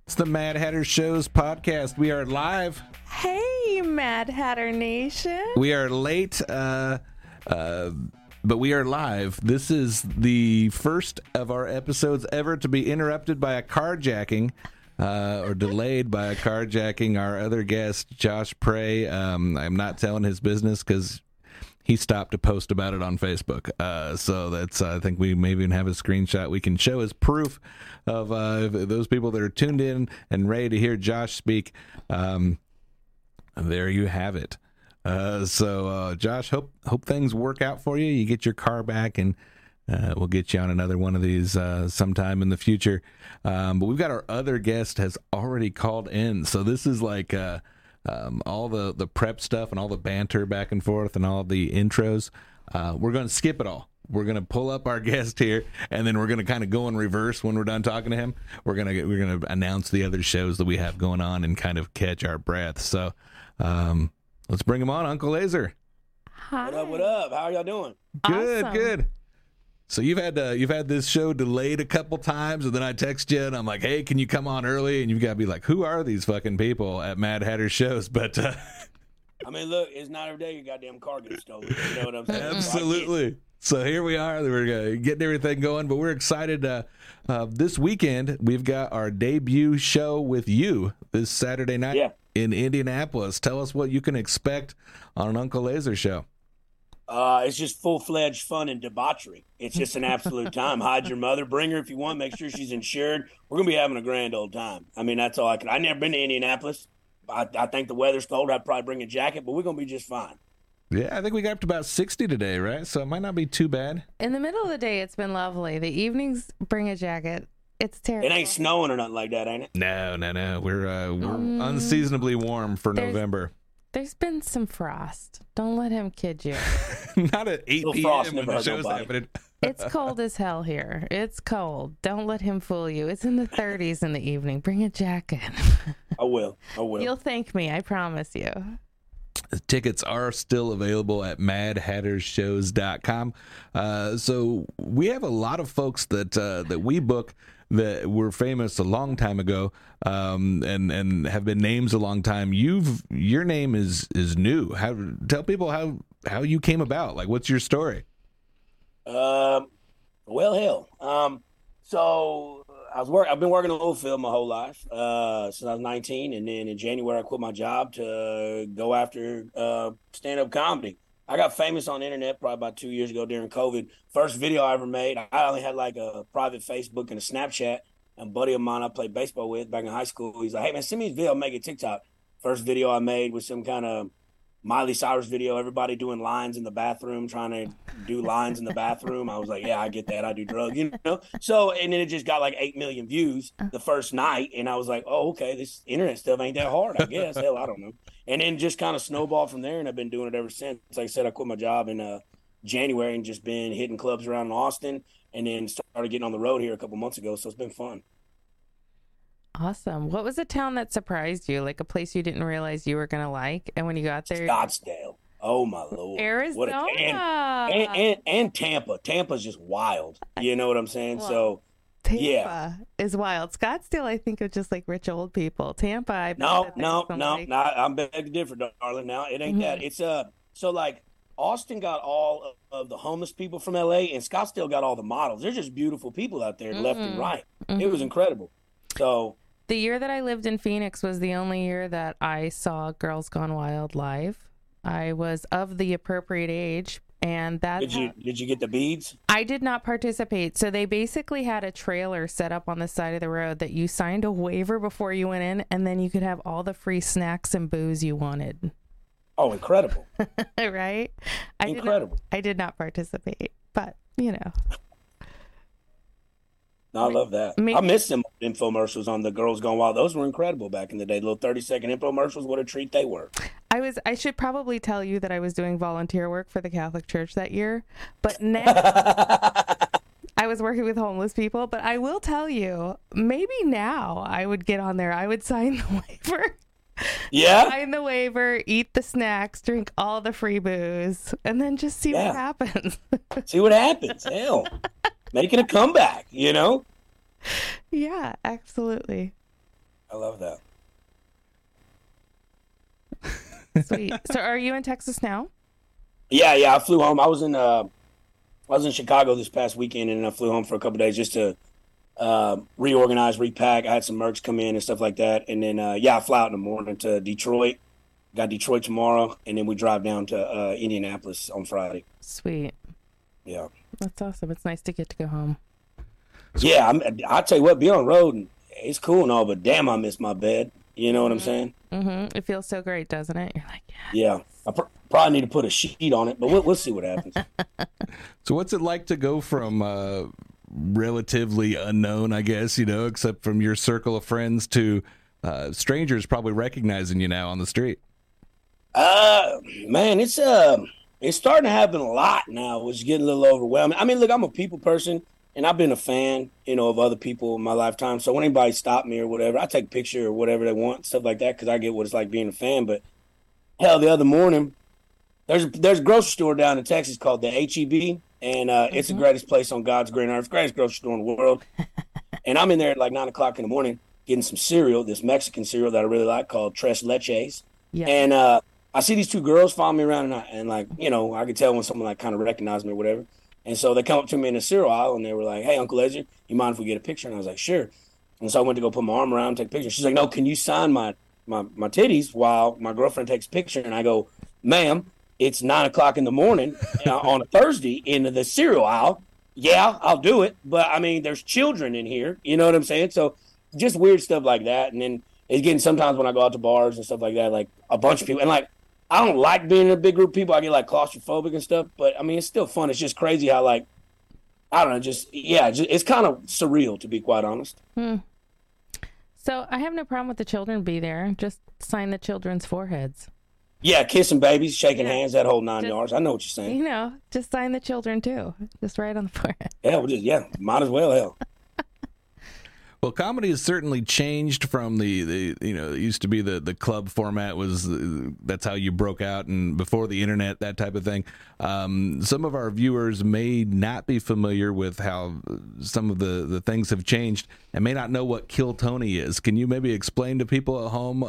It's the Mad Hatter Shows podcast. We are live. Hey, Mad Hatter Nation. We are late, but we are live. This is the first of our episodes ever to be interrupted by a carjacking, or delayed by a carjacking. Our other guest, Josh Prey, I'm not telling his business because he stopped to post about it on Facebook. So that's, I think we maybe even have a screenshot we can show as proof of those people that are tuned in and ready to hear Josh speak. There you have it. So Josh, hope things work out for you. You get your car back, and we'll get you on another one of these sometime in the future. But we've got our other guest has already called in. So this is like all the prep stuff and all the banter back and forth and all the intros. We're going to skip it all. We're going to pull up our guest here, and then we're going to kind of go in reverse when we're done talking to him. We're going to announce the other shows that we have going on and kind of catch our breath. So let's bring him on, Uncle Laser. Hi. What up? How are y'all doing? Good, Awesome. good. So you've had this show delayed a couple times, and then I text you, and I'm like, hey, can you come on early? And you've got to be like, who are these fucking people at Mad Hatter Shows? But I mean, look, it's not every day your goddamn car gets stolen. You know what I'm saying? absolutely. So here we are. We're getting everything going, but we're excited. This weekend, we've got our debut show with you this Saturday night in Indianapolis. Tell us what you can expect on an Uncle Laser show. It's just full-fledged fun and debauchery. It's just an absolute time. Hide your mother. Bring her if you want. Make sure she's insured. We're going to be having a grand old time. I mean, that's all I can. I've never been to Indianapolis. I think the weather's cold. I'd probably bring a jacket, but we're going to be just fine. Yeah, I think we got up to about 60 today, right? So it might not be too bad. In the middle of the day, it's been lovely. The evenings, bring a jacket. It's terrible. It ain't snowing or nothing like that, ain't it? No. We're unseasonably warm for November. There's been some frost. Don't let him kid you. Not at 8 frost p.m. when never the hurt show's nobody. happening. It's cold as hell here. It's cold. Don't let him fool you. It's in the 30s in the evening. Bring a jacket. I will. You'll thank me. I promise you. Tickets are still available at madhattershows.com. So we have a lot of folks that we book that were famous a long time ago, and have been names a long time. Your name is new. Tell people how you came about. Like, what's your story? Well, hell. So I've been working in oil field my whole life since I was 19, and then in January I quit my job to go after stand-up comedy. I got famous on the internet probably about 2 years ago during COVID. First video I ever made, I only had like a private Facebook and a Snapchat. And a buddy of mine I played baseball with back in high school, he's like, hey man, send me this video, I'll make it TikTok. First video I made was some kind of Miley Cyrus video, everybody doing lines in the bathroom, trying to do lines in the bathroom. I was like, yeah, I get that. I do drugs, you know? So, and then it just got like 8 million views the first night. And I was like, oh, okay, this internet stuff ain't that hard, I guess. Hell, I don't know. And then just kind of snowballed from there. And I've been doing it ever since. Like I said, I quit my job in January and just been hitting clubs around in Austin, and then started getting on the road here a couple months ago. So it's been fun. Awesome. What was a town that surprised you? Like a place you didn't realize you were going to like? And when you got there? Scottsdale. Oh, my Lord. Arizona. And Tampa. Tampa's just wild. You know what I'm saying? Well, So, Tampa is wild. Scottsdale, I think of just like rich old people. Tampa, I bet no. like... I'm beg to differ, darling. Now, it ain't that. It's, so like, Austin got all of the homeless people from LA, and Scottsdale got all the models. They're just beautiful people out there, left and right. It was incredible. So, the year that I lived in Phoenix was the only year that I saw Girls Gone Wild live. I was of the appropriate age, and that did you get the beads? I did not participate. So they basically had a trailer set up on the side of the road that you signed a waiver before you went in, and then you could have all the free snacks and booze you wanted. Oh, incredible. Right? Incredible. I did not participate, but you know. No, I love that. I miss them infomercials on the Girls Gone Wild. Those were incredible back in the day. Little 30-second infomercials. What a treat they were. I should probably tell you that I was doing volunteer work for the Catholic Church that year, but now I was working with homeless people. But I will tell you, maybe now I would get on there. I would sign the waiver. Yeah. Sign the waiver, eat the snacks, drink all the free booze, and then just see what happens. See what happens. Hell. Making a comeback, you know? Yeah, absolutely. I love that. Sweet. So are you in Texas now? Yeah. I flew home. I was in Chicago this past weekend, and I flew home for a couple of days just to reorganize, repack. I had some merch come in and stuff like that, and then I fly out in the morning to Detroit. Got Detroit tomorrow, and then we drive down to Indianapolis on Friday. Sweet. Yeah, that's awesome. It's nice to get to go home. Yeah, I'll tell you what, be on the road, and it's cool and all, but damn, I miss my bed. You know what I'm saying? Mm-hmm. It feels so great, doesn't it? You're like, yeah. I probably need to put a sheet on it, but we'll see what happens. So what's it like to go from relatively unknown, I guess, except from your circle of friends, to strangers probably recognizing you now on the street? Man, it's starting to happen a lot now, which is getting a little overwhelming. I mean, look, I'm a people person, and I've been a fan, of other people in my lifetime. So when anybody stop me or whatever, I take a picture or whatever they want, stuff like that, because I get what it's like being a fan. But hell, the other morning, there's a grocery store down in Texas called the H-E-B, and it's the greatest place on God's green earth, greatest grocery store in the world. And I'm in there at like 9 o'clock in the morning getting some cereal, this Mexican cereal that I really like called Tres Leches. Yeah. And I see these two girls follow me around, and I could tell when someone like kind of recognized me or whatever. And so they come up to me in the cereal aisle, and they were like, "Hey, Uncle Ezra, you mind if we get a picture?" And I was like, "Sure." And so I went to go put my arm around and take a picture. She's like, "No, can you sign my titties while my girlfriend takes a picture?" And I go, "Ma'am, it's 9 o'clock in the morning on a Thursday in the cereal aisle. Yeah, I'll do it. But, I mean, there's children in here. You know what I'm saying?" So just weird stuff like that. And then it's getting sometimes when I go out to bars and stuff like that, like a bunch of people. And, like, I don't like being in a big group of people. I get, like, claustrophobic and stuff. But, I mean, it's still fun. It's just crazy how, like, I don't know, it's kind of surreal, to be quite honest. So I have no problem with the children be there. Just sign the children's foreheads. Yeah, kissing babies, shaking hands, that whole 9 yards. I know what you're saying. Just sign the children, too. Just right on the forehead. Yeah, might as well, hell. Well, comedy has certainly changed from the it used to be the club format that's how you broke out, and before the internet, that type of thing. Some of our viewers may not be familiar with how some of the things have changed and may not know what Kill Tony is. Can you maybe explain to people at home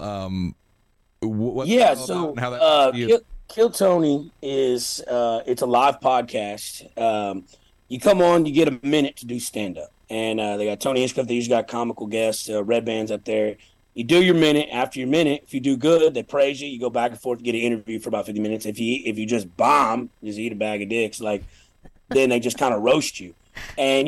how that Kill Tony is it's a live podcast. You come on, you get a minute to do stand-up. And they got Tony Hinchcliffe. They usually got comical guests, red bands up there. You do your minute. After your minute, if you do good, they praise you. You go back and forth to get an interview for about 50 minutes. If you just bomb, just eat a bag of dicks, then they just kind of roast you. And,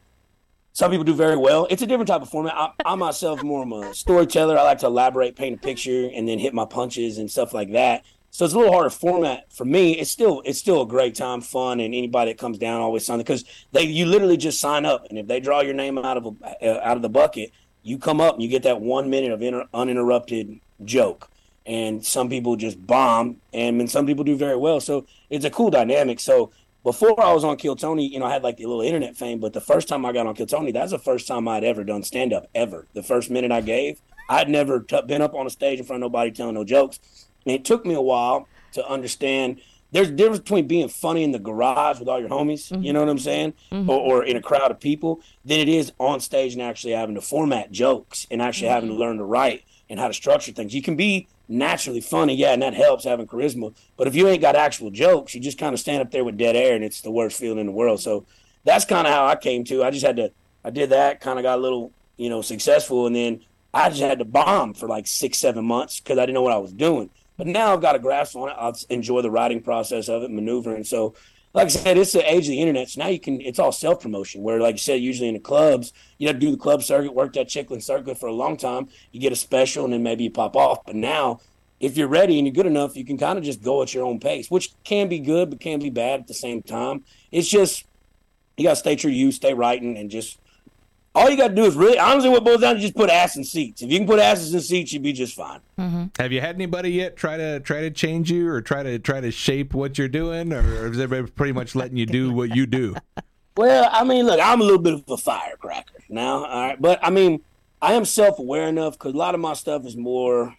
some people do very well. It's a different type of format. I myself more of a storyteller. I like to elaborate, paint a picture, and then hit my punches and stuff like that. So it's a little harder format for me. It's still a great time, fun, and anybody that comes down always sign, because you literally just sign up, and if they draw your name out of the bucket, you come up and you get that 1 minute of uninterrupted joke. And some people just bomb, and some people do very well. So it's a cool dynamic. So before I was on Kill Tony, I had like the little internet fame, but the first time I got on Kill Tony, that's the first time I'd ever done stand up ever. The first minute I gave, I'd never been up on a stage in front of nobody telling no jokes. And it took me a while to understand there's a difference between being funny in the garage with all your homies, you know what I'm saying, or in a crowd of people, than it is on stage and actually having to format jokes and actually having to learn to write and how to structure things. You can be naturally funny, and that helps, having charisma. But if you ain't got actual jokes, you just kind of stand up there with dead air, and it's the worst feeling in the world. So that's kind of how I came to. I did that, kind of got a little, successful, and then I just had to bomb for like 6-7 months because I didn't know what I was doing. But now I've got a grasp on it. I'll enjoy the writing process of it, maneuvering. So, like I said, it's the age of the internet. So now it's all self-promotion, where, like you said, usually in the clubs, you have to do the club circuit, work that Chickland circuit for a long time. You get a special, and then maybe you pop off. But now, if you're ready and you're good enough, you can kind of just go at your own pace, which can be good but can be bad at the same time. It's just, you got to stay true to you, stay writing, and just all you got to do is really, honestly, what boils down to just put ass in seats. If you can put asses in seats, you'll be just fine. Mm-hmm. Have you had anybody yet try to change you or try to shape what you're doing, or is everybody pretty much letting you do what you do? Well, I mean, look, I'm a little bit of a firecracker now, all right? But, I mean, I am self-aware enough because a lot of my stuff is more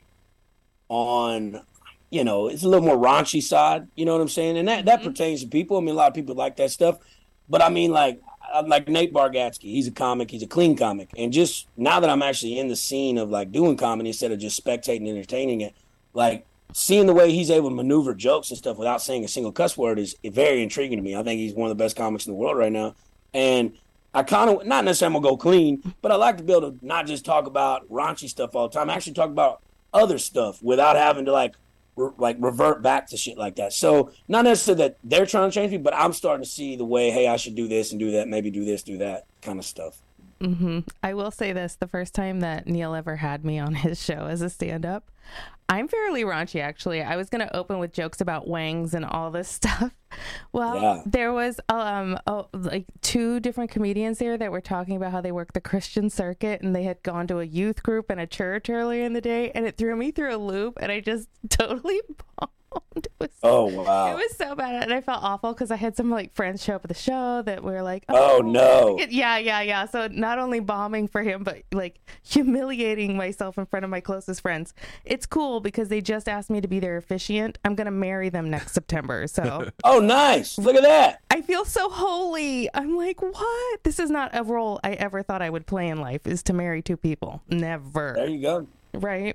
on, it's a little more raunchy side, you know what I'm saying? And that pertains to people. I mean, a lot of people like that stuff. But, I mean, like, like Nate Bargatze. He's a comic. He's a clean comic. And just now that I'm actually in the scene of like doing comedy instead of just spectating and entertaining it, like seeing the way he's able to maneuver jokes and stuff without saying a single cuss word is very intriguing to me. I think he's one of the best comics in the world right now. And I kind of, not necessarily I'm going to go clean, but I like to be able to not just talk about raunchy stuff all the time, actually talk about other stuff without having to like revert back to shit like that. So not necessarily that they're trying to change me, but I'm starting to see the way, hey, I should do this and do that, maybe do this, do that kind of stuff. Mm-hmm. I will say this, the first time that Neil ever had me on his show as a stand-up, I'm fairly raunchy, actually. I was going to open with jokes about wangs and all this stuff. Well, there was like 2 different comedians there that were talking about how they work the Christian circuit, and they had gone to a youth group and a church earlier in the day, and it threw me through a loop, and I just totally bombed. It was, wow. It was so bad, and I felt awful because I had some like friends show up at the show that were like, oh no. Yeah. So not only bombing for him, but like humiliating myself in front of my closest friends. It's cool because they just asked me to be their officiant. I'm gonna marry them next September. So oh, nice. Look at that. I feel so holy. I'm like, what? This is not a role I ever thought I would play in life, is to marry 2 people. Never. There you go. Right.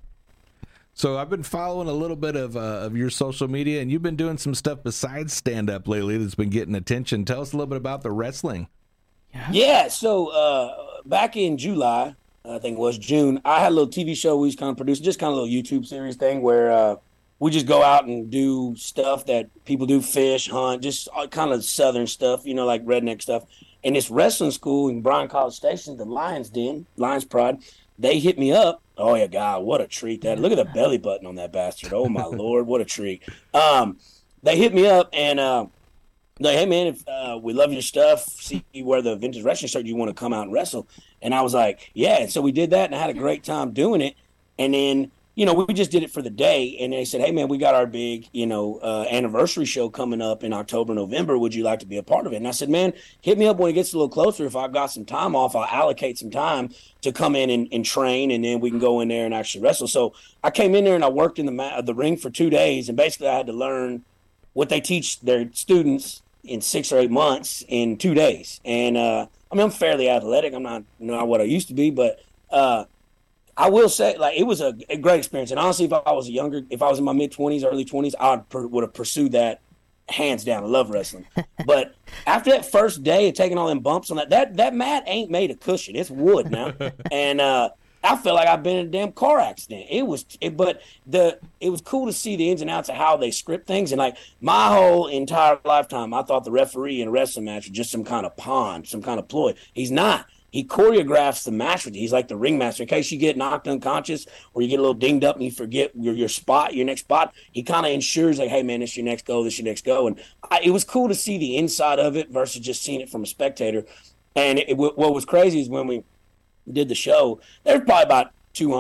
So I've been following a little bit of your social media, and you've been doing some stuff besides stand-up lately that's been getting attention. Tell us a little bit about the wrestling. Yeah, so back in July, I think it was June, I had a little TV show we was kind of producing, just kind of a little YouTube series thing where we just go out and do stuff that people do, fish, hunt, just kind of southern stuff, you know, like redneck stuff. And this wrestling school in Bryan College Station, the Lions Den, Lions Pride, they hit me up. Oh, yeah, God, what a treat. Look at the belly button on that bastard. Oh, my Lord, what a treat. They hit me up and like, hey, man, if we love your stuff, see where the vintage wrestling shirt, you want to come out and wrestle? And I was like, yeah. And so we did that, and I had a great time doing it. And then, you know, we just did it for the day. And they said, hey, man, we got our big, you know, anniversary show coming up in October, November. Would you like to be a part of it? And I said, man, hit me up when it gets a little closer. If I've got some time off, I'll allocate some time to come in and train, and then we can go in there and actually wrestle. So I came in there and I worked in the ring for 2 days. And basically I had to learn what they teach their students in 6 or 8 months in 2 days. And I mean, I'm fairly athletic. I'm not what I used to be, but I will say, like, it was a great experience. And honestly, if I was in my mid-20s, early 20s, I would have pursued that hands down. I love wrestling. But after that first day of taking all them bumps on that mat ain't made of cushion. It's wood now. And I felt like I've been in a damn car accident. It was cool to see the ins and outs of how they script things. And like my whole entire lifetime, I thought the referee in a wrestling match was just some kind of pawn, some kind of ploy. He's not. He choreographs the match with you. He's like the ringmaster. In case you get knocked unconscious or you get a little dinged up and you forget your spot, your next spot, he kind of ensures like, hey, man, this is your next go, this is your next go. And it was cool to see the inside of it versus just seeing it from a spectator. And what was crazy is when we did the show, there was probably about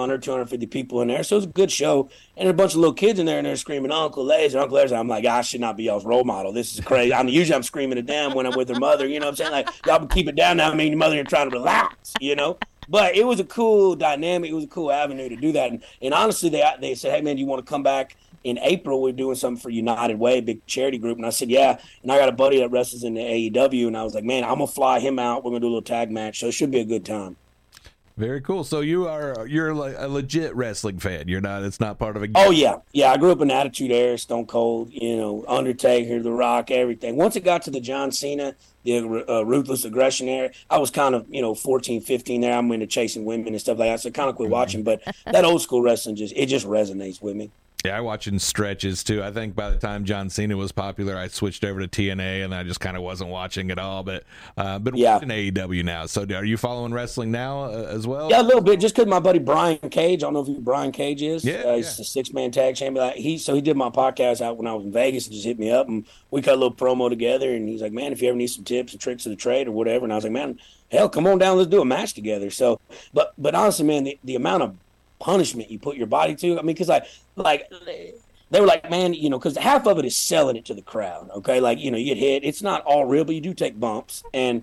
250 people in there. So it was a good show. And a bunch of little kids in there, and they're screaming, Uncle Laser, Uncle Laser. I'm like, I should not be y'all's role model. This is crazy. Usually I'm screaming at them when I'm with their mother. You know what I'm saying? Like, y'all keep it down now. I mean, your mother, you're trying to relax, you know? But it was a cool dynamic. It was a cool avenue to do that. And honestly, they said, hey, man, do you want to come back in April? We're doing something for United Way, big charity group. And I said, yeah. And I got a buddy that wrestles in the AEW. And I was like, man, I'm going to fly him out. We're going to do a little tag match. So it should be a good time. Very cool. So you're like a legit wrestling fan. It's not part of a game. Oh yeah. I grew up in Attitude Era, Stone Cold, you know, Undertaker, The Rock, everything. Once it got to the John Cena, the Ruthless Aggression era, I was kind of, 14, 15 there. I'm into chasing women and stuff like that, so I kind of quit watching. But that old school wrestling just resonates with me. Yeah, I watch in stretches too. I think by the time John Cena was popular, I switched over to TNA, and I just kind of wasn't watching at all. But watching AEW now. So are you following wrestling now as well? Yeah, a little bit. Just because my buddy Brian Cage, I don't know if you know who Brian Cage is. He's a 6-man tag champion. He did my podcast out when I was in Vegas and just hit me up, and we cut a little promo together. And he's like, man, if you ever need some tips and tricks of the trade or whatever, and I was like, man, hell, come on down, let's do a match together. So, but honestly, man, the amount of punishment you put your body to, I mean, because like they were like, man, because half of it is selling it to the crowd, okay? Like, you get hit. It's not all real, but you do take bumps. And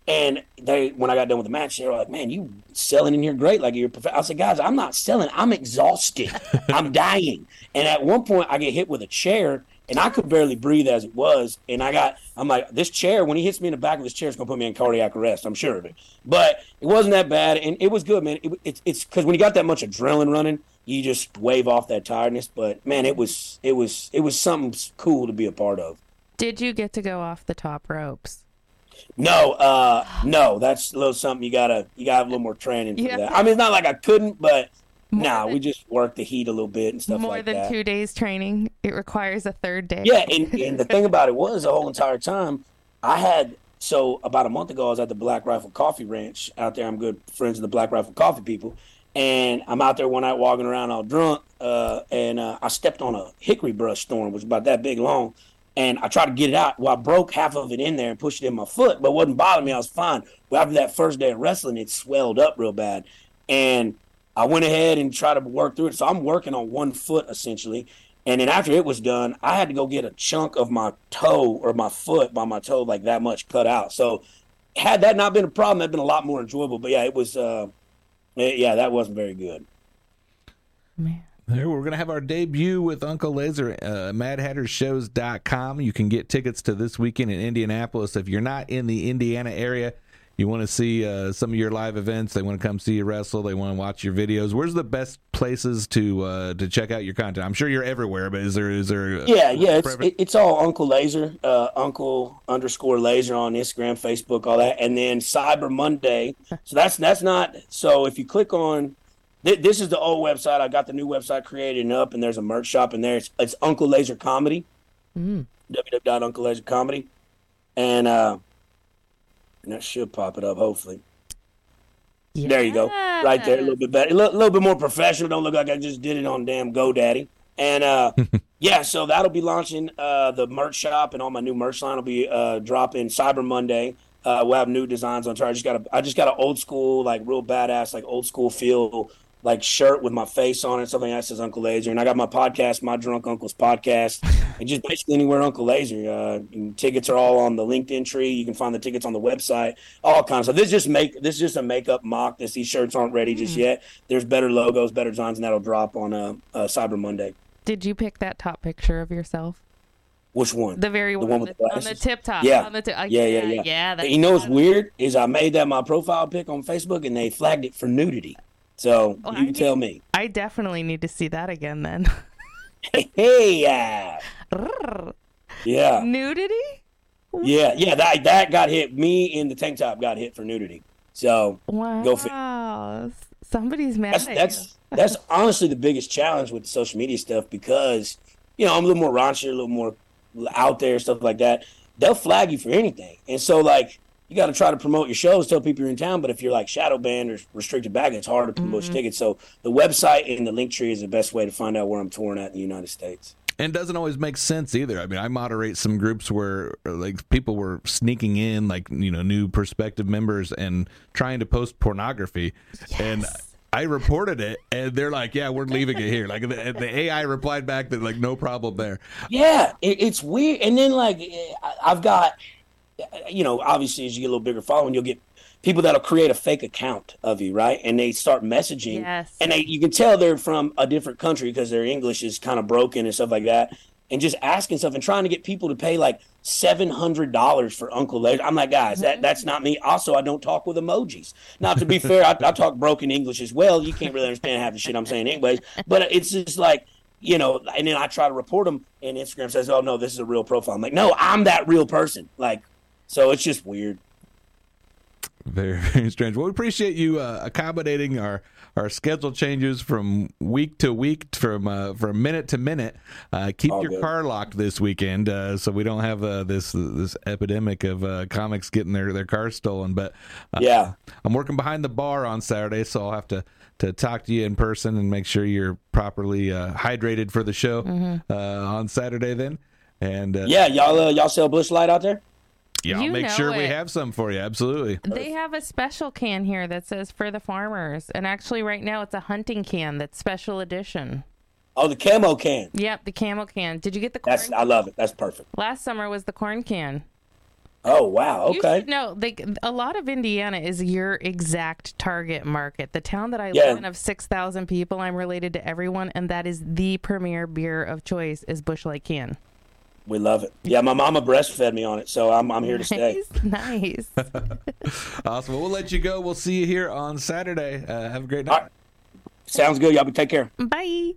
they, when I got done with the match, they were like, man, you selling in here great. Like, you're perfect. I said, guys, I'm not selling. I'm exhausted. I'm dying. And at one point, I get hit with a chair, and I could barely breathe as it was. And I'm like, this chair, when he hits me in the back of this chair, it's going to put me in cardiac arrest. I'm sure of it. But it wasn't that bad. And it was good, man. It's because when you got that much adrenaline running, you just wave off that tiredness. But man, it was something cool to be a part of. Did you get to go off the top ropes? No, no, that's a little something you gotta have a little more training for that. I mean, it's not like I couldn't, but we just work the heat a little bit and stuff like that. More than 2 days training, it requires a third day. Yeah, and the thing about it was the whole entire time about a month ago I was at the Black Rifle Coffee Ranch out there. I'm good friends with the Black Rifle Coffee people, and I'm out there one night walking around all drunk, and I stepped on a hickory brush thorn, which was about that big long. And I tried to get it out. Well, I broke half of it in there and pushed it in my foot, but it wasn't bothering me. I was fine. Well, after that first day of wrestling, it swelled up real bad. And I went ahead and tried to work through it. So I'm working on one foot, essentially. And then after it was done, I had to go get a chunk of my toe or my foot by my toe, like that much cut out. So had that not been a problem, that'd been a lot more enjoyable. But yeah, it was, that wasn't very good. Man. There, we're going to have our debut with Uncle Laser, MadHatterShows.com. You can get tickets to this weekend in Indianapolis. If you're not in the Indiana area, you want to see some of your live events, they want to come see you wrestle, they want to watch your videos. Where's the best places to check out your content? I'm sure you're everywhere, but is there it's all Uncle Laser, Uncle_Laser on Instagram, Facebook, all that. And then Cyber Monday. So that's not, so if you click on, this is the old website. I got the new website created and up, and there's a merch shop in there. It's Uncle Laser Comedy, www.UncleLaserComedy, and that should pop it up, hopefully. Yeah. There you go, right there, a little bit better, a little bit more professional. Don't look like I just did it on damn GoDaddy. And so that'll be launching the merch shop, and all my new merch line will be dropping Cyber Monday. We'll have new designs on. I just got an old school, like real badass, like old school feel, like shirt with my face on it, something that says Uncle Laser. And I got my podcast, My Drunk Uncle's Podcast, and just basically anywhere Uncle Laser. Tickets are all on the LinkedIn tree. You can find the tickets on the website, all kinds of stuff. This is just a makeup mock. These shirts aren't ready just yet. There's better logos, better designs, and that'll drop on Cyber Monday. Did you pick that top picture of yourself? Which one? The one with the on the tip top. Yeah. On the yeah. You know what's weird is I made that my profile pic on Facebook, and they flagged it for nudity. So you can tell me. I definitely need to see that again then. Yeah. Nudity? Yeah. That got hit. Me in the tank top got hit for nudity. So go figure. Somebody's mad at you. That's honestly the biggest challenge with social media stuff, because I'm a little more raunchy, a little more out there, stuff like that. They'll flag you for anything, and so like, you got to try to promote your shows, tell people you're in town. But if you're like shadow banned or restricted back, it's hard to promote your tickets. So the website and the link tree is the best way to find out where I'm touring at in the United States. And doesn't always make sense either. I mean, I moderate some groups where like people were sneaking in, like, new prospective members and trying to post pornography. Yes. And I reported it, and they're like, yeah, we're leaving it here. Like the AI replied back that like, no problem there. Yeah, it's weird. And then like, I've got, obviously as you get a little bigger following, you'll get people that'll create a fake account of you, right? And they start messaging. Yes. And you can tell they're from a different country because their English is kind of broken and stuff like that. And just asking stuff and trying to get people to pay like $700 for Uncle Laser. I'm like, guys, that's not me. Also, I don't talk with emojis. Now, to be fair, I talk broken English as well. You can't really understand half the shit I'm saying anyways. But it's just like, and then I try to report them, and Instagram says, oh, no, this is a real profile. I'm like, no, I'm that real person. Like, so it's just weird. Very, very strange. Well, we appreciate you accommodating our schedule changes from week to week, from minute to minute. Keep your car locked this weekend, so we don't have this epidemic of comics getting their cars stolen. But I'm working behind the bar on Saturday, so I'll have to talk to you in person and make sure you're properly hydrated for the show on Saturday. Then, and y'all sell Busch Light out there? Yeah, I'll make sure we have some for you. Absolutely. They have a special can here that says for the farmers. And actually right now it's a hunting can that's special edition. Oh, the camo can. Yep, the camo can. Did you get the corn? I love it. That's perfect. Last summer was the corn can. Oh, wow. Okay. No, a lot of Indiana is your exact target market. The town that I live in of 6,000 people, I'm related to everyone, and that is the premier beer of choice is Busch Light can. We love it. Yeah, my mama breastfed me on it, so I'm here to stay. Nice. Awesome. Well, we'll let you go. We'll see you here on Saturday. Have a great night. All right. Sounds good. Y'all take care. Bye.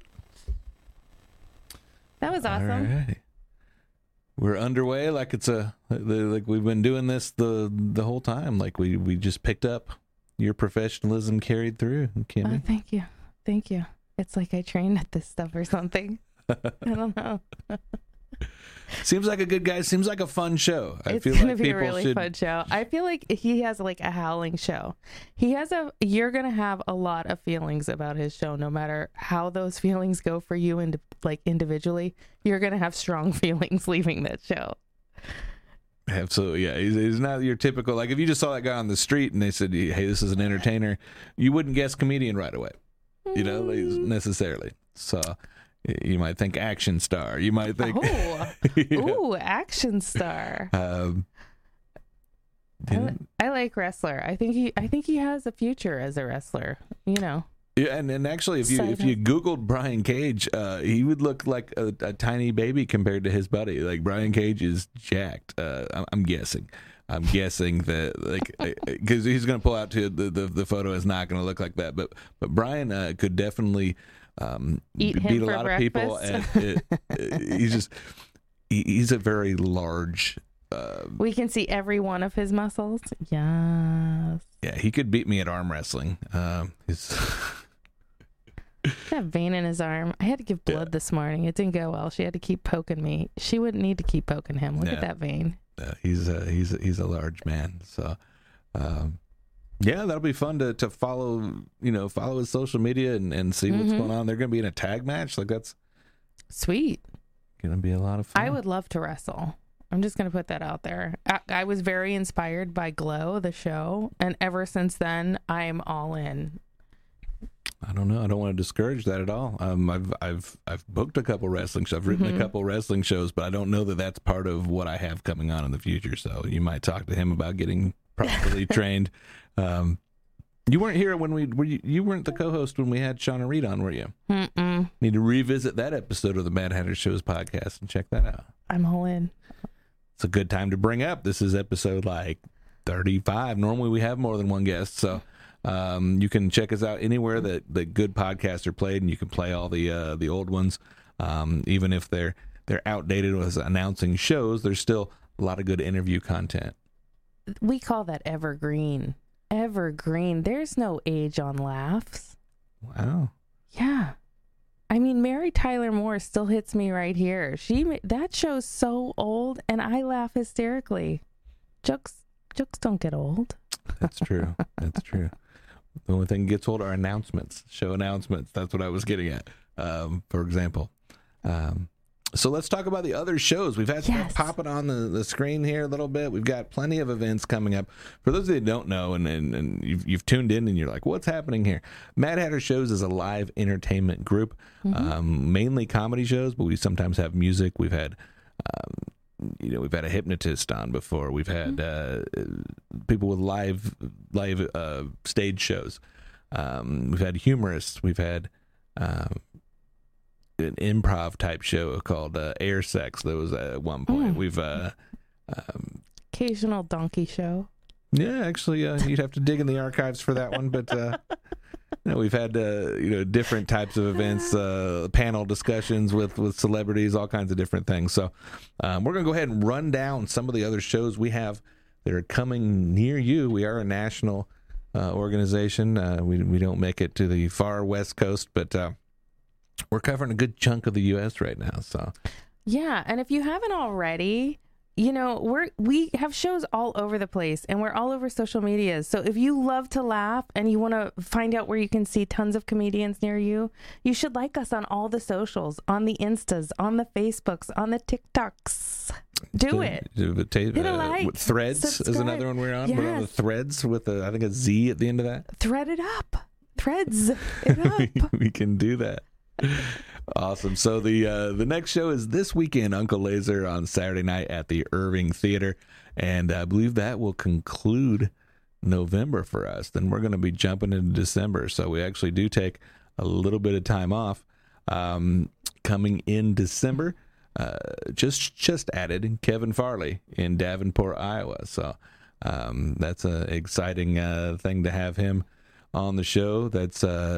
That was awesome. All right. We're underway like like we've been doing this the whole time. Like we just picked up your professionalism carried through, Kimmy. Oh, thank you. It's like I trained at this stuff or something. I don't know. Seems like a good guy. Seems like a fun show. It's gonna be a really fun show. I feel like he has like a howling show. You're gonna have a lot of feelings about his show, no matter how those feelings go for you and like individually. You're gonna have strong feelings leaving that show. Absolutely, yeah. He's not your typical, like if you just saw that guy on the street and they said, "Hey, this is an entertainer," you wouldn't guess comedian right away. Necessarily. So. You might think action star. You might think, ooh, action star. I like wrestler. I think he has a future as a wrestler. You know. Yeah, and actually, if you Googled Brian Cage, he would look like a tiny baby compared to his buddy. Like Brian Cage is jacked. I'm guessing that because he's going to pull out to the photo is not going to look like that. But Brian could definitely. Beat a lot breakfast. of people, and he's a very large. We can see every one of his muscles. Yes. Yeah, he could beat me at arm wrestling. He's that vein in his arm. I had to give blood this morning. It didn't go well. She had to keep poking me. She wouldn't need to keep poking him. Look at that vein. He's a large man. So. Yeah, that'll be fun to follow, follow his social media and see what's going on. They're going to be in a tag match. Like that's sweet. Going to be a lot of fun. I would love to wrestle. I'm just going to put that out there. I was very inspired by Glow, the show. And ever since then, I'm all in. I don't know. I don't want to discourage that at all. I've booked a couple wrestling shows. I've written a couple wrestling shows, but I don't know that that's part of what I have coming on in the future. So you might talk to him about getting properly trained. You weren't here when you weren't the co-host when we had Shauna Reed on, were you? Mm-mm. Need to revisit that episode of the Mad Hatter Shows podcast and check that out. I'm all in. It's a good time to bring up. This is episode like 35. Normally we have more than one guest, so you can check us out anywhere that good podcasts are played, and you can play all the old ones, even if they're outdated with announcing shows. There's still a lot of good interview content. We call that evergreen. Evergreen. There's no age on laughs. Wow. Yeah. I mean, Mary Tyler Moore still hits me right here. That show's so old, and I laugh hysterically. Jokes don't get old. That's true. That's true. The only thing that gets old are show announcements. That's what I was getting at, for example. So let's talk about the other shows. We've had stuff popping on the screen here a little bit. We've got plenty of events coming up. For those of you that don't know, and you've tuned in and you're like, what's happening here? Mad Hatter Shows is a live entertainment group, mainly comedy shows, but we sometimes have music. We've had, we've had a hypnotist on before. We've had people with live stage shows. We've had humorists. We've had an improv type show called Air Sex. That was at one point. We've occasional donkey show. Yeah, actually, you'd have to dig in the archives for that one. But we've had different types of events, panel discussions with celebrities, all kinds of different things. So we're gonna go ahead and run down some of the other shows we have that are coming near you. We are a national organization. We don't make it to the far West Coast, but we're covering a good chunk of the U.S. right now. So yeah, and if you haven't already, we have shows all over the place, and we're all over social media. So if you love to laugh and you want to find out where you can see tons of comedians near you, you should like us on all the socials, on the Instas, on the Facebooks, on the TikToks. Do it. Hit a like. Threads subscribe. Is another one we're on. Yes. We're on the Threads with I think a Z at the end of that. Thread it up. Threads it up. We can do that. Awesome. So the next show is this weekend, Uncle Laser, on Saturday night at the Irving Theater, and I believe that will conclude November for us. Then we're going to be jumping into December, so we actually do take a little bit of time off coming in December. just added Kevin Farley in Davenport, Iowa. So that's an exciting thing to have him on the show. That's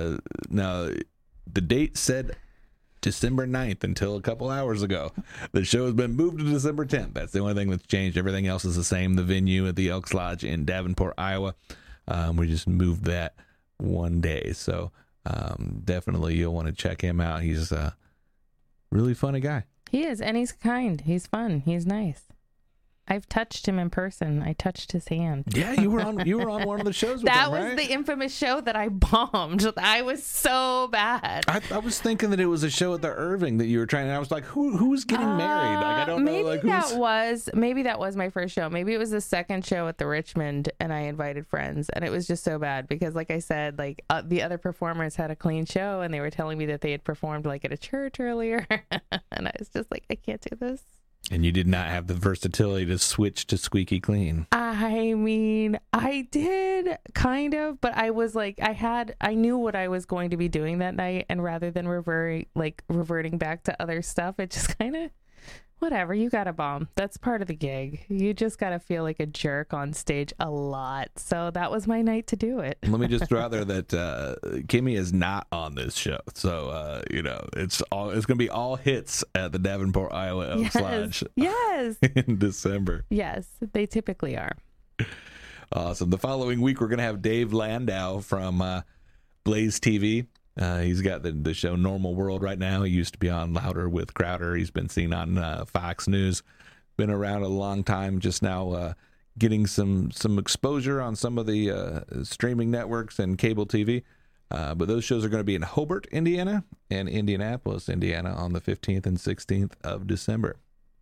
now the date said December 9th until a couple hours ago. The show has been moved to December 10th. That's the only thing that's changed. Everything else is the same. The venue at the Elks Lodge in Davenport, Iowa. We just moved that one day. So definitely you'll want to check him out. He's a really funny guy. He is, and he's kind. He's fun. He's nice. I've touched him in person. I touched his hand. Yeah, you were on one of the shows with that him, was right? the infamous show that I bombed. I was so bad. I was thinking that it was a show at the Irving that you were trying. And I was like, who's getting married? Like, I don't know. Like, maybe that was my first show. Maybe it was the second show at the Richmond, and I invited friends, and it was just so bad because, like I said, like the other performers had a clean show, and they were telling me that they had performed like at a church earlier, and I was just like, I can't do this. And you did not have the versatility to switch to squeaky clean. I mean, I did kind of, but I was like, I knew what I was going to be doing that night, and rather than reverting back to other stuff, it just kind of, whatever, you got to bomb. That's part of the gig. You just got to feel like a jerk on stage a lot. So that was my night to do it. Let me just throw out there that Kimmy is not on this show. So, it's going to be all hits at the Davenport, Iowa Elks Lodge. Yes. In December. Yes, they typically are. Awesome. The following week, we're going to have Dave Landau from Blaze TV. He's got the show Normal World right now. He used to be on Louder with Crowder. He's been seen on Fox News. Been around a long time. Just now getting some exposure on some of the streaming networks and cable TV. But those shows are going to be in Hobart, Indiana, and Indianapolis, Indiana, on the 15th and 16th of December.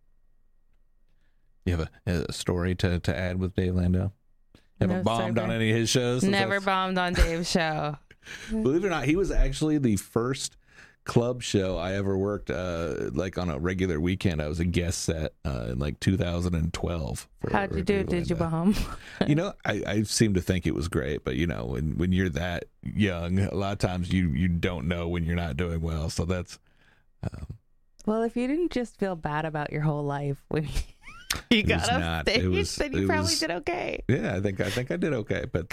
You have a story to add with Dave Landau? Ever bombed on any of his shows? Never bombed on Dave's show. Believe it or not, he was actually the first club show I ever worked like on a regular weekend. I was a guest set in like 2012. How'd you do? Did you bomb? I seem to think it was great, but when you're that young, a lot of times you don't know when you're not doing well. So that's well, if you didn't just feel bad about your whole life when you got off stage, then you probably did okay. Yeah, I think I did okay, but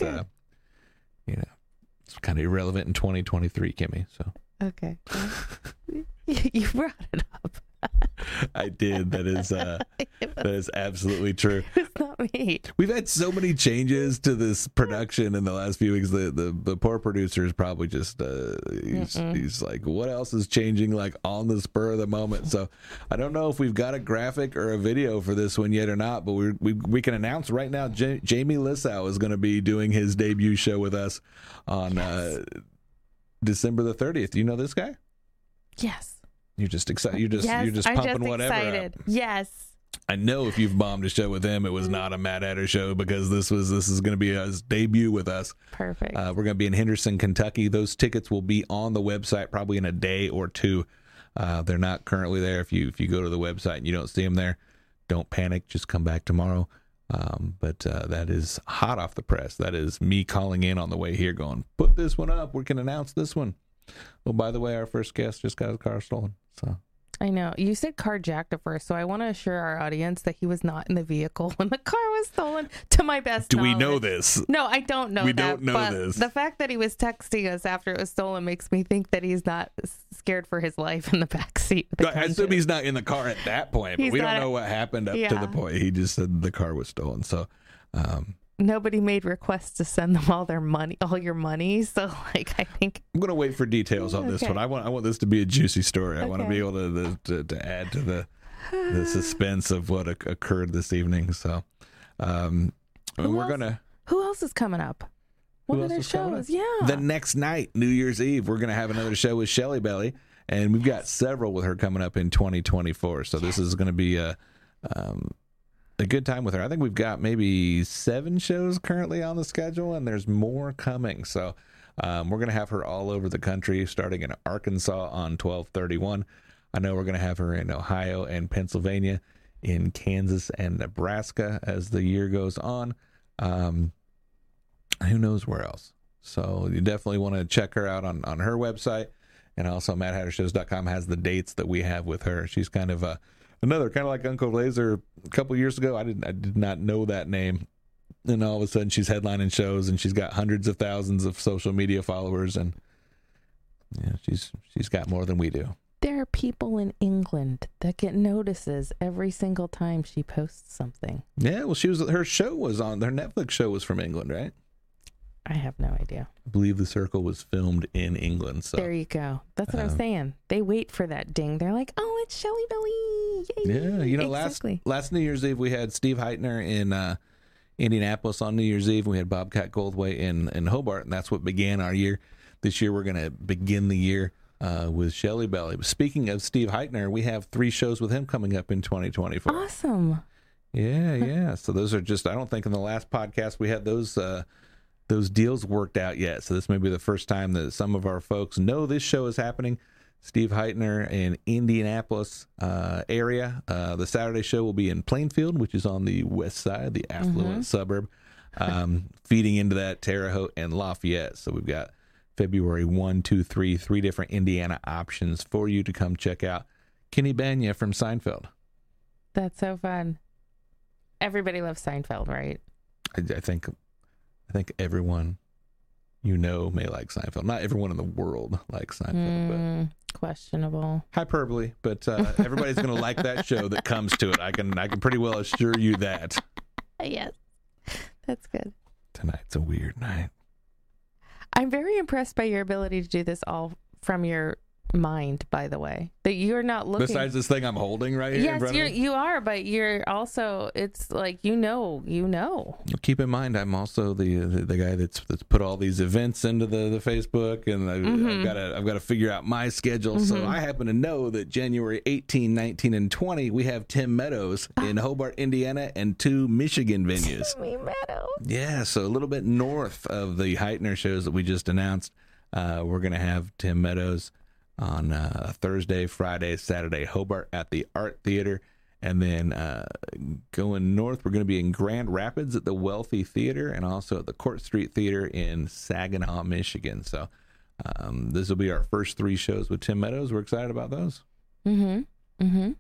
it's kind of irrelevant in 2023, Kimmy. So okay, you brought it up. I did. That is absolutely true. It's not me. We've had so many changes to this production in the last few weeks. The poor producer is probably just he's like, what else is changing like on the spur of the moment? So I don't know if we've got a graphic or a video for this one yet or not, but we can announce right now Jamie Lissow is going to be doing his debut show with us on December the 30th. Do you know this guy? Yes. You're just excited. You're just pumping whatever excited. up. Yes. I know if you've bombed a show with him, it was not a Mad Hatter show because this is going to be his debut with us. Perfect. We're going to be in Henderson, Kentucky. Those tickets will be on the website probably in a day or two. They're not currently there. If you go to the website and you don't see them there, don't panic. Just come back tomorrow. But that is hot off the press. That is me calling in on the way here going, put this one up. We can announce this one. Well, by the way, our first guest just got his car stolen. So I know. You said carjacked at first, so I want to assure our audience that he was not in the vehicle when the car was stolen, to my best knowledge. Do we know this? No, I don't know we that. We don't know but this. The fact that he was texting us after it was stolen makes me think that he's not scared for his life in the backseat. I assume he's not in the car at that point, but we don't know what happened up to the point. He just said the car was stolen. So nobody made requests to send them all your money. So I think I'm gonna wait for details on this one. I want this to be a juicy story. I want to be able to add to the suspense of what occurred this evening. So who else is coming up? What other shows? Yeah. The next night, New Year's Eve, we're gonna have another show with Shelly Belly, and we've got several with her coming up in 2024. So this is gonna be a good time with her. I think we've got maybe 7 shows currently on the schedule, and there's more coming. So we're going to have her all over the country, starting in Arkansas on 12/31. I know we're going to have her in Ohio and Pennsylvania, in Kansas and Nebraska as the year goes on. Who knows where else? So you definitely want to check her out on her website. And also MadHatterShows.com has the dates that we have with her. She's kind of another, kind of like Uncle Laser a couple years ago. I did not know that name. And all of a sudden she's headlining shows and she's got hundreds of thousands of social media followers, and yeah, she's got more than we do. There are people in England that get notices every single time she posts something. Yeah, well, her Netflix show was from England, right? I have no idea. I believe The Circle was filmed in England. So there you go. That's what I'm saying. They wait for that ding. They're like, oh, it's Shelly Belly. Yay. Yeah, you know, exactly. last New Year's Eve we had Steve Heitner in Indianapolis on New Year's Eve. We had Bobcat Goldthwait in Hobart, and that's what began our year. This year we're going to begin the year with Shelly Belly. Speaking of Steve Heitner, we have 3 shows with him coming up in 2024. Awesome. Yeah. So those are just, I don't think in the last podcast we had those deals worked out yet. So this may be the first time that some of our folks know this show is happening. Steve Heitner in Indianapolis area. The Saturday show will be in Plainfield, which is on the west side, the affluent suburb, feeding into that Terre Haute and Lafayette. So we've got February 1, 2, 3, 3 different Indiana options for you to come check out. Kenny Banya from Seinfeld. That's so fun. Everybody loves Seinfeld, right? I think everyone you know may like Seinfeld. Not everyone in the world likes Seinfeld, but questionable. Hyperbole, but everybody's going to like that show that comes to it. I can pretty well assure you that. Yes, that's good. Tonight's a weird night. I'm very impressed by your ability to do this all from your mind, by the way, that you're not looking. Besides this thing I'm holding right here. Yes, you are, but you're also, it's like, you know. Keep in mind, I'm also the guy that's put all these events into the Facebook, and I've got to figure out my schedule. So I happen to know that January 18, 19, and 20 we have Tim Meadows in Hobart, Indiana, and 2 Michigan venues. Timmy Meadows. Yeah, so a little bit north of the Heitner shows that we just announced. We're going to have Tim Meadows on Thursday, Friday, Saturday, Hobart at the Art Theater. And then going north, we're going to be in Grand Rapids at the Wealthy Theater, and also at the Court Street Theater in Saginaw, Michigan. So this will be our first 3 shows with Tim Meadows. We're excited about those. Yeah.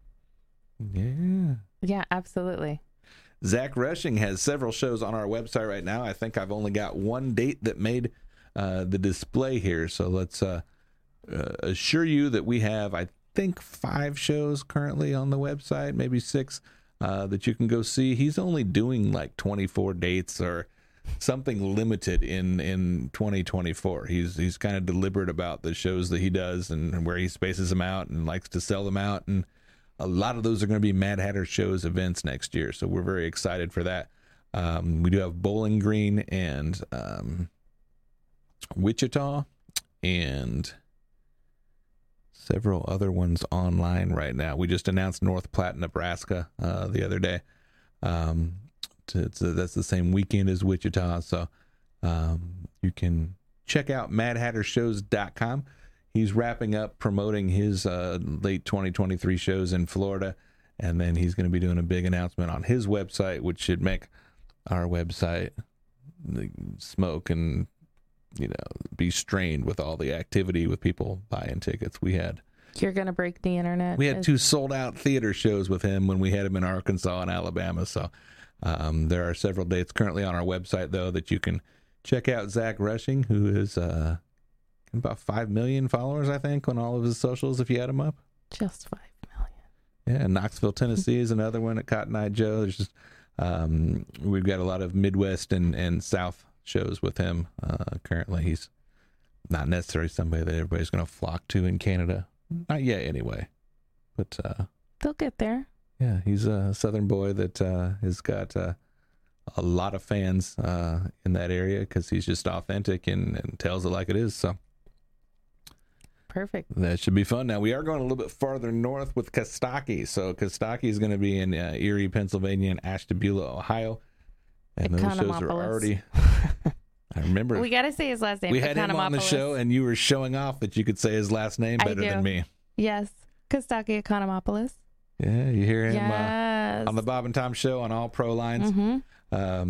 Yeah, absolutely. Zach Rushing has several shows on our website right now. I think I've only got one date that made the display here. So let's assure you that we have, I think, 5 shows currently on the website, maybe 6 that you can go see. He's only doing like 24 dates or something limited in 2024. He's kind of deliberate about the shows that he does and where he spaces them out and likes to sell them out. And a lot of those are going to be Mad Hatter Shows events next year. So we're very excited for that. We do have Bowling Green and Wichita and several other ones online right now. We just announced North Platte, Nebraska the other day. That's the same weekend as Wichita. So you can check out MadHatterShows.com. He's wrapping up promoting his late 2023 shows in Florida. And then he's going to be doing a big announcement on his website, which should make our website smoke and be strained with all the activity with people buying tickets. You're going to break the internet. We had 2 sold out theater shows with him when we had him in Arkansas and Alabama. So there are several dates currently on our website, though, that you can check out. Zach Rushing, who is about 5 million followers, I think, on all of his socials, if you add them up. Just 5 million. Yeah, Knoxville, Tennessee is another one at Cotton Eye Joe. There's just we've got a lot of Midwest and South shows with him currently. He's not necessarily somebody that everybody's going to flock to in Canada. Not yet, anyway. But they'll get there. Yeah, he's a Southern boy that has got a lot of fans in that area because he's just authentic and tells it like it is. So perfect. That should be fun. Now, we are going a little bit farther north with Kostaki. So Kostaki is going to be in Erie, Pennsylvania, and Ashtabula, Ohio. And those shows are already... I remember. We got to say his last name. We had him on the show, and you were showing off that you could say his last name better than me. Yes. Kostaki Economopoulos. Yeah, you hear him on the Bob and Tom show on all Pro Lines.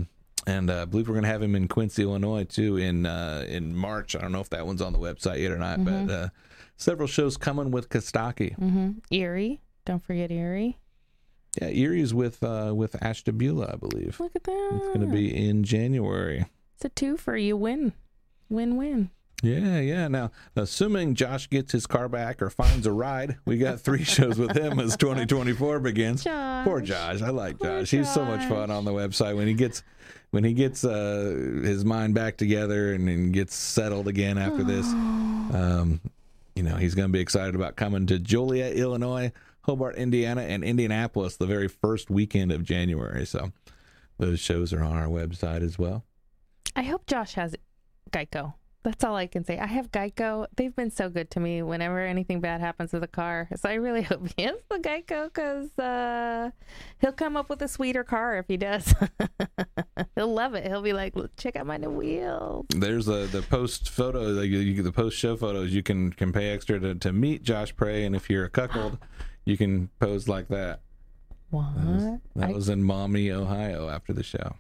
And I believe we're going to have him in Quincy, Illinois, too, in March. I don't know if that one's on the website yet or not, but several shows coming with Kostaki. Erie. Don't forget Erie. Yeah, Erie's with Ashta Beulah, I believe. Look at that. It's going to be in January. It's a two for you. Win-win. Yeah. Now, assuming Josh gets his car back or finds a ride, we got 3 shows with him as 2024 begins. Josh. Poor Josh. I like Poor Josh. He's so much fun on the website when he gets his mind back together and gets settled again after this. He's going to be excited about coming to Joliet, Illinois, Hobart, Indiana, and Indianapolis the very first weekend of January. So those shows are on our website as well. I hope Josh has Geico. That's all I can say. I have Geico. They've been so good to me whenever anything bad happens with a car. So I really hope he has the Geico because he'll come up with a sweeter car if he does. He'll love it. He'll be like, check out my new wheels. There's the post photo, the post show photos. You can pay extra to meet Josh Prey, and if you're a cuckold, you can pose like that. What? That was in Maumee, Ohio, after the show.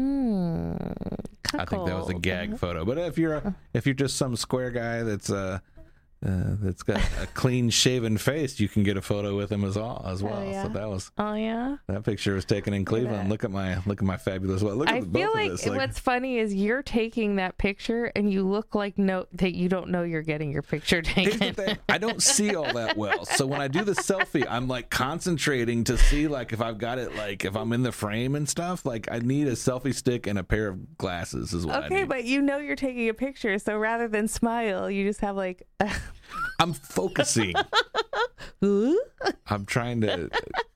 I think that was a gag photo. But if you're just some square guy that's got a clean shaven face, you can get a photo with him as well. Yeah. So that was that picture was taken in Cleveland. Look at my fabulous well. Look at I feel both like of this. what's funny is you're taking that picture and you look like that you don't know you're getting your picture Here's the taken. thing, I don't see all that well. So when I do the selfie, I'm like concentrating to see like if I've got it, like if I'm in the frame and stuff. Like I need a selfie stick and a pair of glasses is what I need. But you know you're taking a picture, so rather than smile, you just have like I'm focusing. I'm trying to.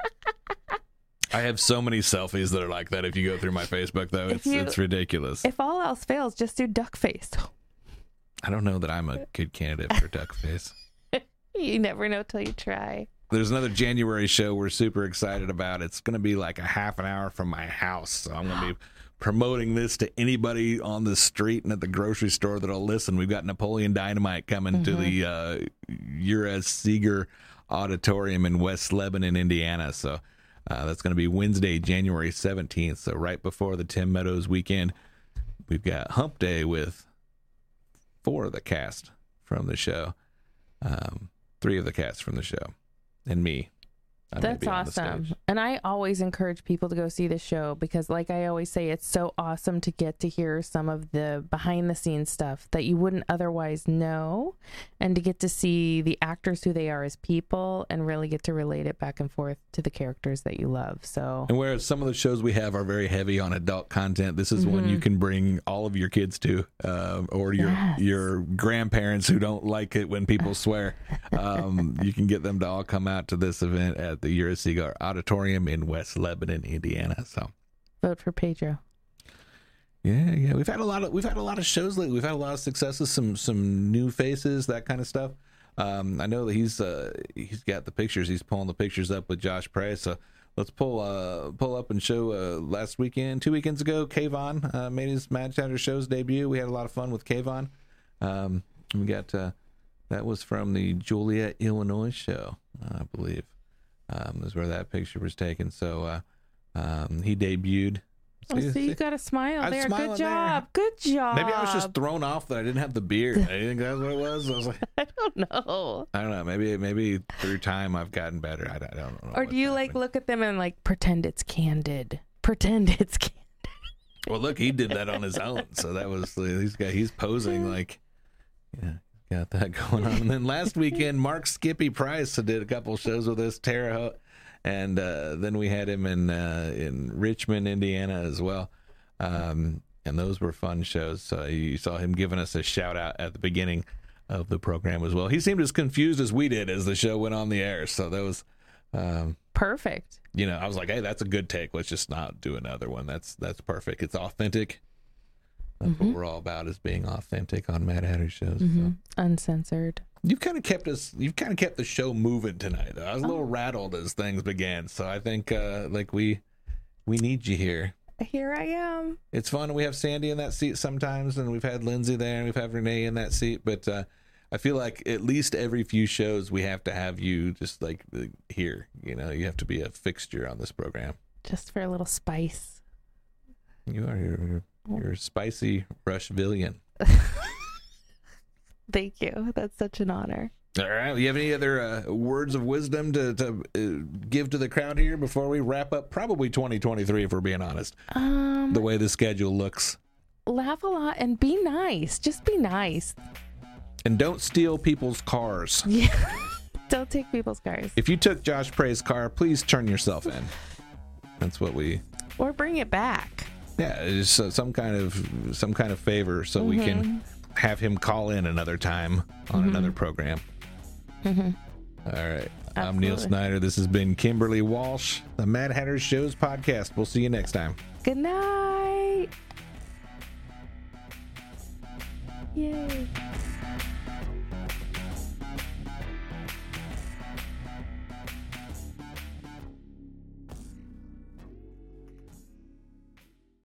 I have so many selfies that are like that. If you go through my Facebook, though, it's ridiculous. If all else fails, just do duck face. I don't know that I'm a good candidate for duck face. You never know till you try. There's another January show we're super excited about. It's going to be like a half an hour from my house, so I'm going to be promoting this to anybody on the street and at the grocery store that'll listen. We've got Napoleon Dynamite coming to the Ures Seeger Auditorium in West Lebanon, Indiana. So that's going to be Wednesday, January 17th. So right before the Tim Meadows weekend, we've got Hump Day with 4 of the cast from the show, 3 of the cast from the show, and me. That's awesome. And I always encourage people to go see the show because, like I always say, it's so awesome to get to hear some of the behind the scenes stuff that you wouldn't otherwise know, and to get to see the actors who they are as people and really get to relate it back and forth to the characters that you love. So, and whereas some of the shows we have are very heavy on adult content, this is one you can bring all of your kids to, or your grandparents who don't like it when people swear. You can get them to all come out to this event at the Ures Seeger Auditorium in West Lebanon, Indiana. So vote for Pedro. Yeah. We've had a lot of shows lately. We've had a lot of successes, some new faces, that kind of stuff. I know that he's got the pictures. He's pulling the pictures up with Josh Prey. So let's pull up and show. Last weekend, 2 weekends ago, Kayvon made his Mad Chatter show's debut. We had a lot of fun with Kayvon. We got that was from the Joliet, Illinois show, I believe. Is where that picture was taken. So he debuted. So you got a smile there. Good job. There. Good job. Maybe I was just thrown off that I didn't have the beard. I think that's what it was. I was like, I don't know. Maybe through time I've gotten better. I don't know. Or do you like look at them and like pretend it's candid? Pretend it's candid. Well, look, he did that on his own. So that was he's posing like, yeah. Got that going on. And then last weekend, Mark Skippy Price did a couple shows with us, Terre Haute, and then we had him in Richmond, Indiana as well. And those were fun shows. So you saw him giving us a shout out at the beginning of the program as well. He seemed as confused as we did as the show went on the air. So that was perfect. I was like, hey, that's a good take. Let's just not do another one. That's perfect. It's authentic. That's what we're all about, is being authentic on Mad Hatter shows. So. Uncensored. You've kind of kept the show moving tonight, though. I was a little rattled as things began, so I think we need you here. Here I am. It's fun. We have Sandy in that seat sometimes, and we've had Lindsay there, and we've had Renee in that seat. But I feel like at least every few shows we have to have you just like here. You have to be a fixture on this program. Just for a little spice. You are you're a spicy Rushvillian. Thank you. That's such an honor. All right. You have any other words of wisdom to give to the crowd here before we wrap up? Probably 2023, if we're being honest. The way the schedule looks. Laugh a lot and be nice. Just be nice. And don't steal people's cars. Yeah. Don't take people's cars. If you took Josh Prey's car, please turn yourself in. That's what we. Or bring it back. Yeah, it's some kind of favor, so we can have him call in another time on another program. All right. I'm Neil Snyder. This has been Kimberly Walsh, the Mad Hatter Shows podcast. We'll see you next time. Good night. Yay.